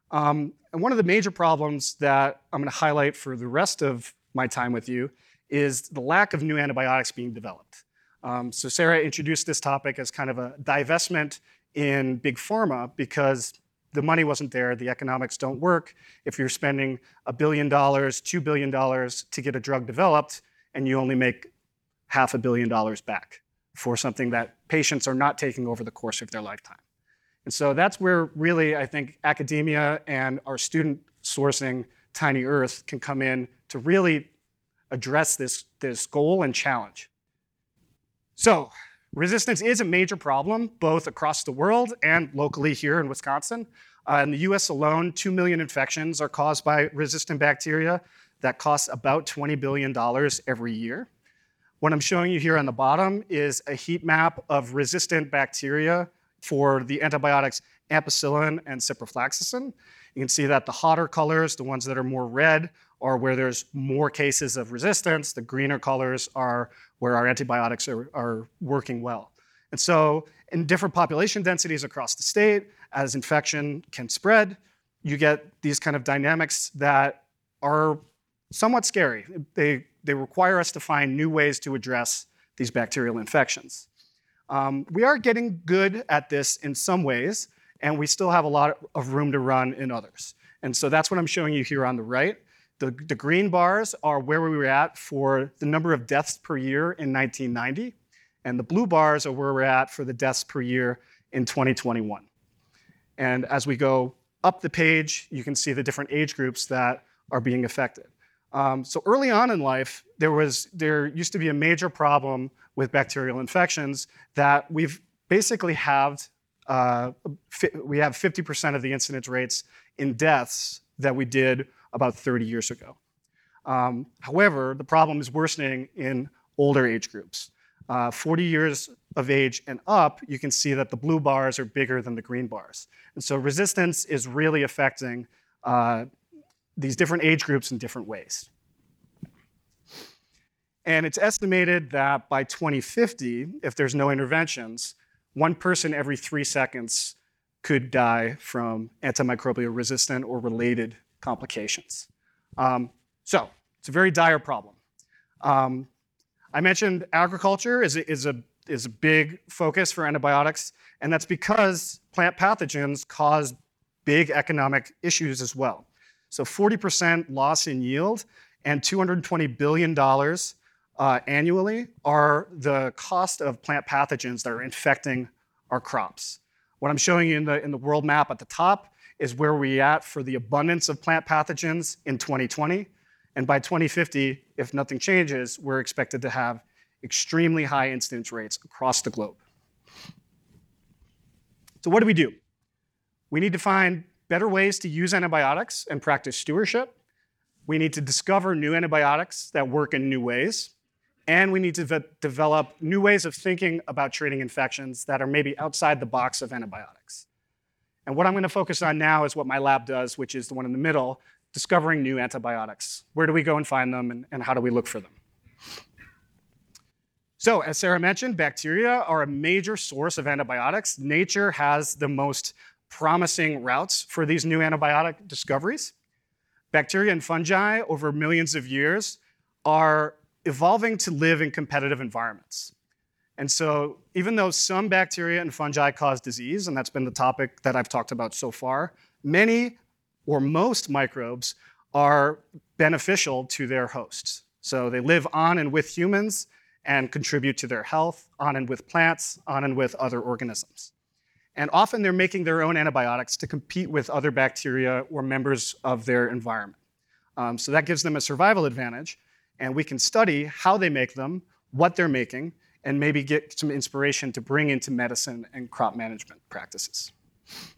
And one of the major problems that I'm going to highlight for the rest of my time with you is the lack of new antibiotics being developed. So Sarah introduced this topic as kind of a divestment in big pharma because the money wasn't there, the economics don't work. If you're spending $1 billion, $2 billion to get a drug developed, and you only make $500 million back for something that patients are not taking over the course of their lifetime. And so that's where really I think academia and our student sourcing Tiny Earth can come in to really address this goal and challenge. So resistance is a major problem, both across the world and locally here in Wisconsin. In the US alone, 2 million infections are caused by resistant bacteria. That costs about $20 billion every year. What I'm showing you here on the bottom is a heat map of resistant bacteria for the antibiotics ampicillin and ciprofloxacin. You can see that the hotter colors, the ones that are more red, are where there's more cases of resistance. The greener colors are where our antibiotics are working well. And so in different population densities across the state, as infection can spread, you get these kind of dynamics that are somewhat scary. They require us to find new ways to address these bacterial infections. We are getting good at this in some ways, and we still have a lot of room to run in others. And so that's what I'm showing you here on the right. The green bars are where we were at for the number of deaths per year in 1990, and the blue bars are where we're at for the deaths per year in 2021. And as we go up the page, you can see the different age groups that are being affected. So early on in life, there used to be a major problem with bacterial infections that we've basically halved. We have 50% of the incidence rates in deaths that we did about 30 years ago. However, the problem is worsening in older age groups. 40 years of age and up, you can see that the blue bars are bigger than the green bars. And so resistance is really affecting these different age groups in different ways. And it's estimated that by 2050, if there's no interventions, 1 person every 3 seconds could die from antimicrobial resistant or related complications. So it's a very dire problem. I mentioned agriculture is a big focus for antibiotics, and that's because plant pathogens cause big economic issues as well. So 40% loss in yield and $220 billion annually are the cost of plant pathogens that are infecting our crops. What I'm showing you in the world map at the top is where we're at for the abundance of plant pathogens in 2020. And by 2050, if nothing changes, we're expected to have extremely high incidence rates across the globe. So what do? We need to find better ways to use antibiotics and practice stewardship. We need to discover new antibiotics that work in new ways. And we need to develop new ways of thinking about treating infections that are maybe outside the box of antibiotics. And what I'm going to focus on now is what my lab does, which is the one in the middle, discovering new antibiotics. Where do we go and find them, and how do we look for them? So, as Sarah mentioned, bacteria are a major source of antibiotics. Nature has the most promising routes for these new antibiotic discoveries. Bacteria and fungi, over millions of years, are evolving to live in competitive environments. And so even though some bacteria and fungi cause disease, and that's been the topic that I've talked about so far, many or most microbes are beneficial to their hosts. So they live on and with humans and contribute to their health, on and with plants, on and with other organisms. And often they're making their own antibiotics to compete with other bacteria or members of their environment. So that gives them a survival advantage, and we can study how they make them, what they're making, and maybe get some inspiration to bring into medicine and crop management practices.